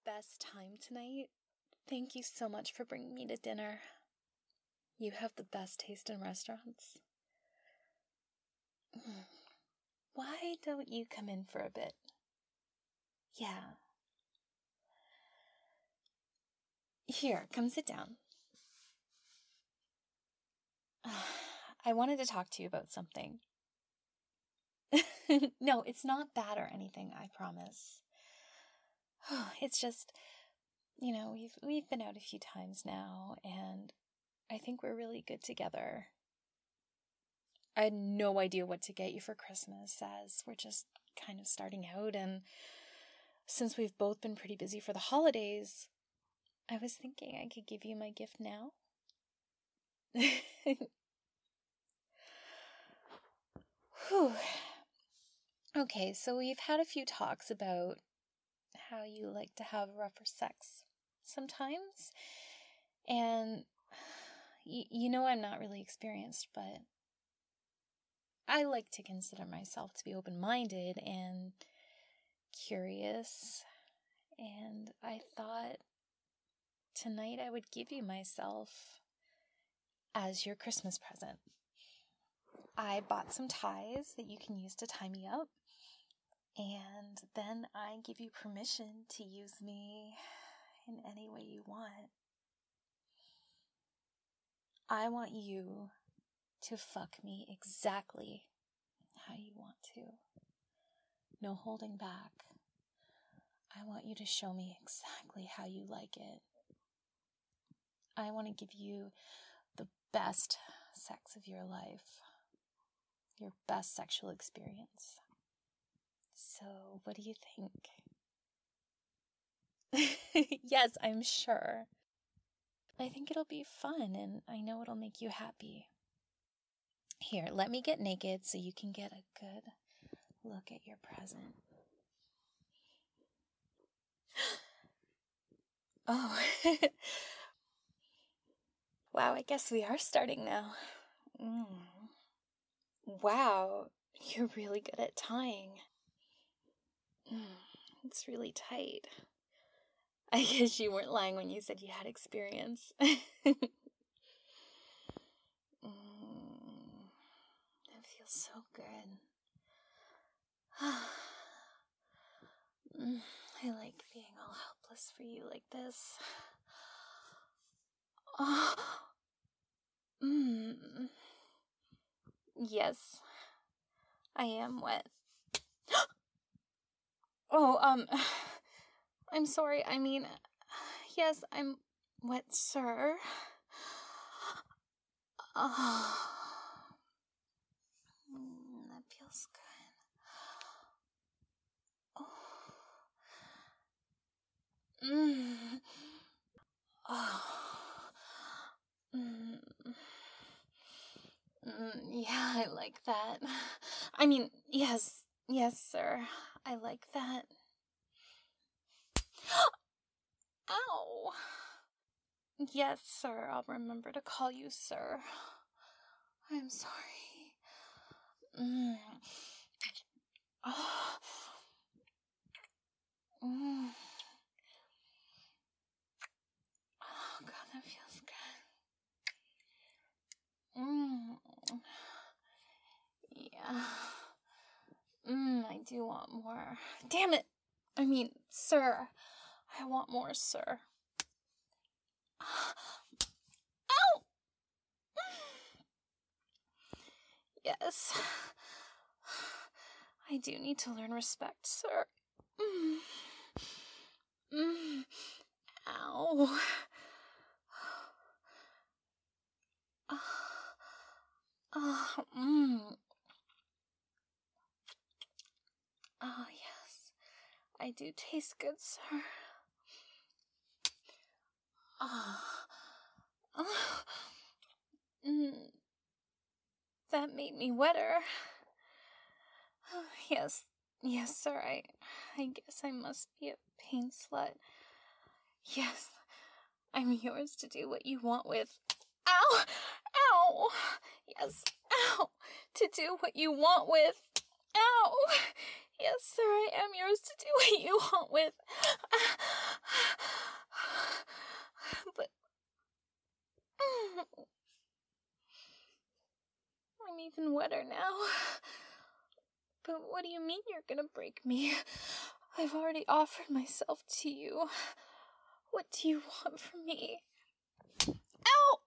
best time tonight. Thank you so much for bringing me to dinner. You have the best taste in restaurants. Why don't you come in for a bit? Yeah. Here, come sit down. I wanted to talk to you about something. No, it's not bad or anything, I promise. It's just, we've been out a few times now, and I think we're really good together. I had no idea what to get you for Christmas, as we're just kind of starting out, and since we've both been pretty busy for the holidays, I was thinking I could give you my gift now. Whew. Okay, so we've had a few talks about how you like to have rougher sex sometimes, and I'm not really experienced, but I like to consider myself to be open-minded and curious, and I thought tonight I would give you myself as your Christmas present. I bought some ties that you can use to tie me up, and then I give you permission to use me in any way you want. I want you to fuck me exactly how you want to. No holding back. I want you to show me exactly how you like it. I want to give you the best sex of your life. Your best sexual experience. So, what do you think? Yes, I'm sure. I think it'll be fun, and I know it'll make you happy. Here, let me get naked so you can get a good look at your present. Oh. Wow, I guess we are starting now. Wow, you're really good at tying. It's really tight. I guess you weren't lying when you said you had experience. It feels so good. I like being all helpless for you like this. Yes, I am wet. I'm sorry. I mean, yes, I'm wet, sir. That feels good. Yeah, I like that. I mean, yes, sir. I like that. Ow! Yes, sir, I'll remember to call you sir. I'm sorry. Oh, God, that feels good. Yeah. I do want more. Damn it! I mean, sir. I want more, sir. Ow! Yes. I do need to learn respect, sir. Ow. Oh, yes. I do taste good, sir. That made me wetter. Yes, sir, I guess I must be a pain slut. Yes, I'm yours to do what you want with. Ow! Ow! Yes, ow! To do what you want with. Ow! Yes, sir, I am yours to do what you want with. I'm even wetter now. But what do you mean you're gonna break me? I've already offered myself to you. What do you want from me? Ow!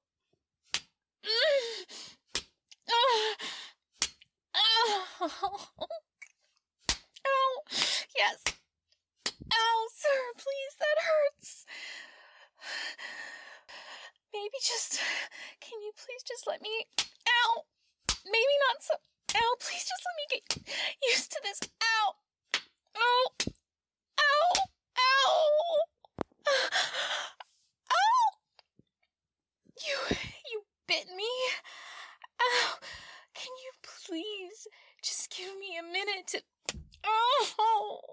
Ow! Ow! Yes! Ow, sir, please, that hurts! Maybe can you please just let me... Ow! Maybe not so... Ow, please just let me get used to this. Ow! Ow! Ow! Ow! Ow! You bit me? Ow! Can you please just give me a minute to... Ow!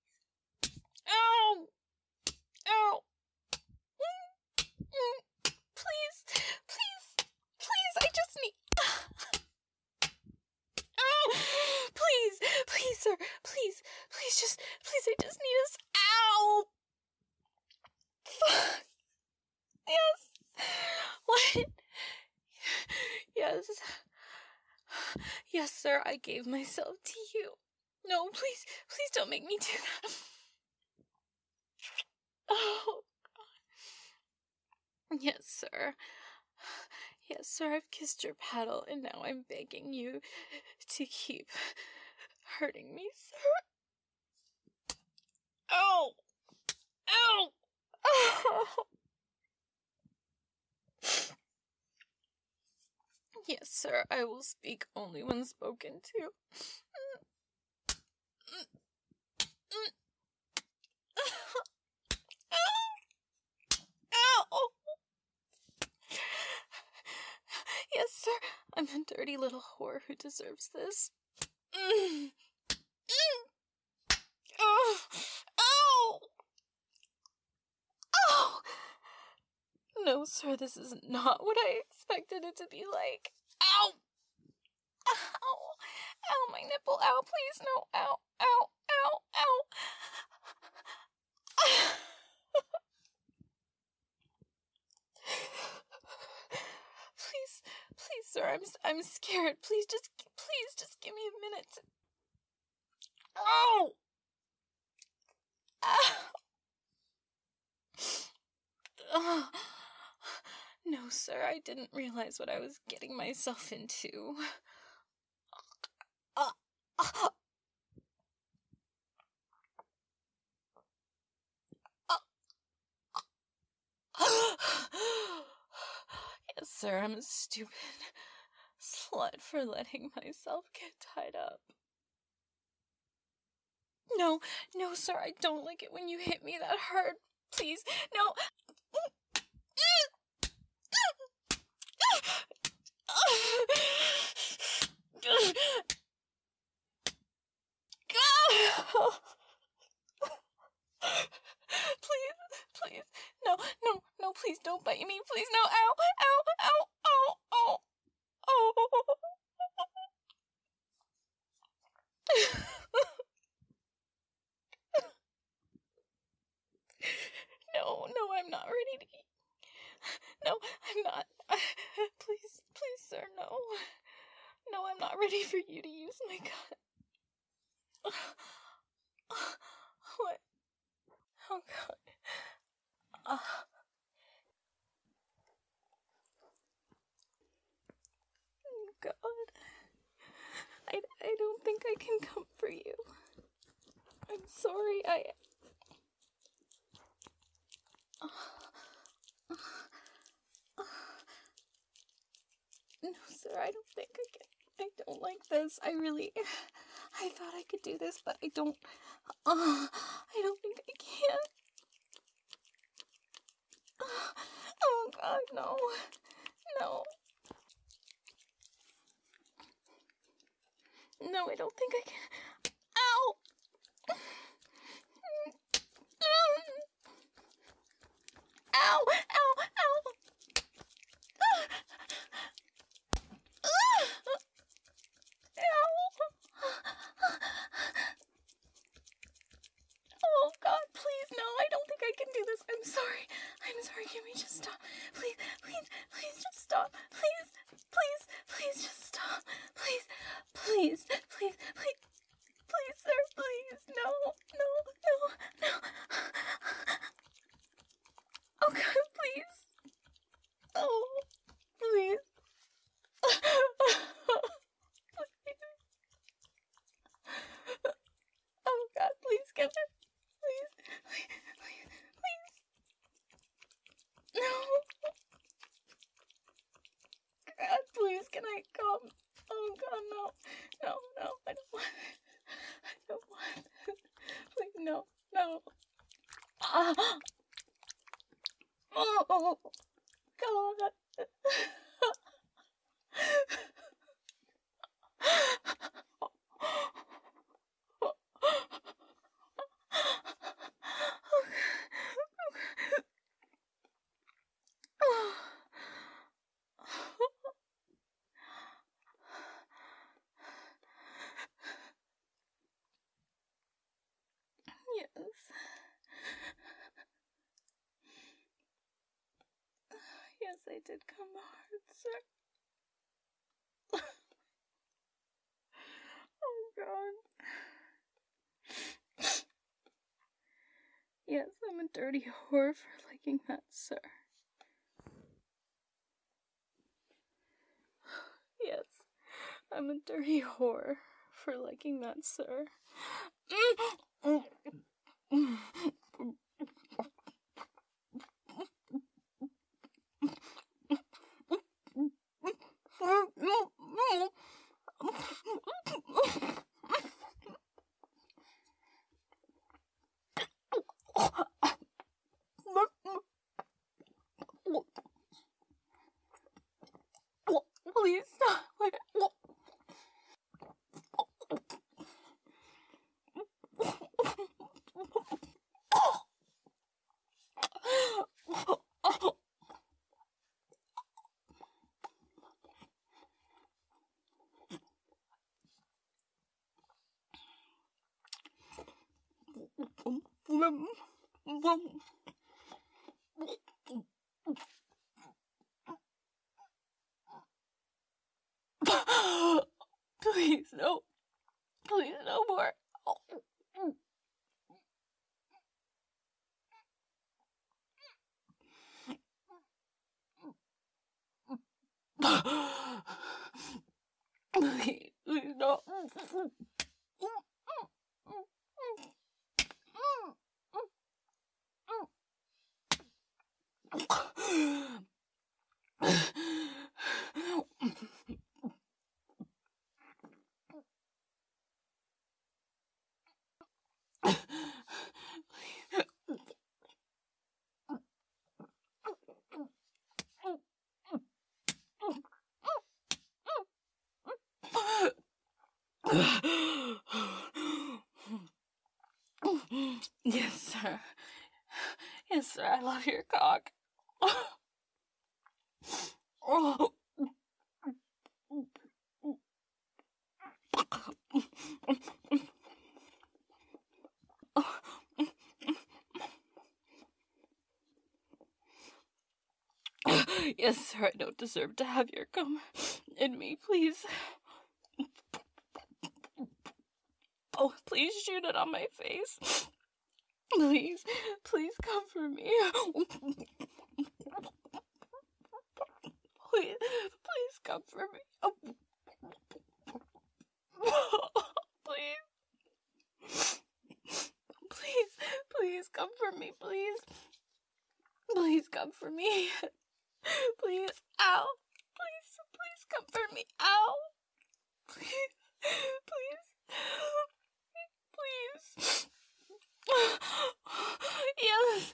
Ow! Ow! Please, I just need... Ow! Please, sir, please, I just need this. Ow! Fuck. Yes. What? Yes, sir, I gave myself to you. No, please don't make me do that. Oh, God. Yes, sir, I've kissed your paddle, and now I'm begging you to keep hurting me, sir. Ow! Ow! Oh! Yes, sir, I will speak only when spoken to. Ow! Yes, sir, I'm a dirty little whore who deserves this. Oh! Ow! Ow! No, sir, this is not what I expected it to be like. Ow! Ow! Ow, my nipple. Ow, please, no. Ow, ow, ow, ow. Please, sir, I'm scared. Please just give me a minute to... Ow! Ow! No, sir, I didn't realize what I was getting myself into. Yes, sir, I'm a stupid slut for letting myself get tied up. No, sir, I don't like it when you hit me that hard. Please, no. Please, no, please don't bite me. Please, no, ow, ow, ow, ow, ow, ow. No, I'm not ready to eat. No, I'm not. Please, sir, no. No, I'm not ready for you to use my gun. What? Oh, God. Oh, God. I don't think I can come for you. I'm sorry, No, sir, I don't think I can. I don't like this. I thought I could do this, but I don't think I can. Oh, God, no. No. No, I don't think I can. Ow! Ow! Ow! Ow! Oh, God, please, no, I don't think I can do this. I'm sorry. Can we just stop? Please just stop. Please just stop. Please, sir, please. No. Oh, God, please. Oh, please. Oh, God, please get it. Please. No. God, please, can I come? Oh, God, no. I don't want it. Please, no. Oh, God. Yes, I did come hard, sir. Oh, God. Yes, I'm a dirty whore for liking that, sir. Yes, I'm a dirty whore for liking that, sir. Please stop. Please, no. Please, no more. Please, no. Yes, sir. Yes, sir, I love your cock. Oh. Yes, sir, I don't deserve to have your cum in me, please. Oh, please shoot it on my face. Please comfort me. Please comfort me. Please comfort me, please. Please comfort me. Please, ow. Please comfort me. Ow. Please. Yes.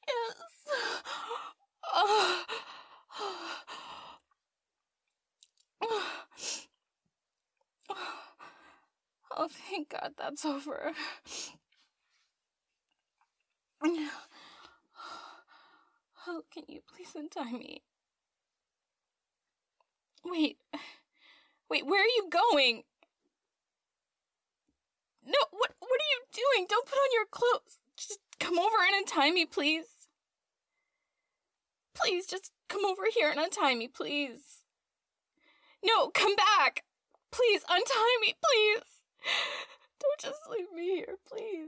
Oh, thank God that's over. Oh, can you please untie me? Wait, where are you going? No, what are you doing? Don't put on your clothes. Just come over and untie me, please. Please, just come over here and untie me, please. No, come back. Please, untie me, please. Don't just leave me here, please.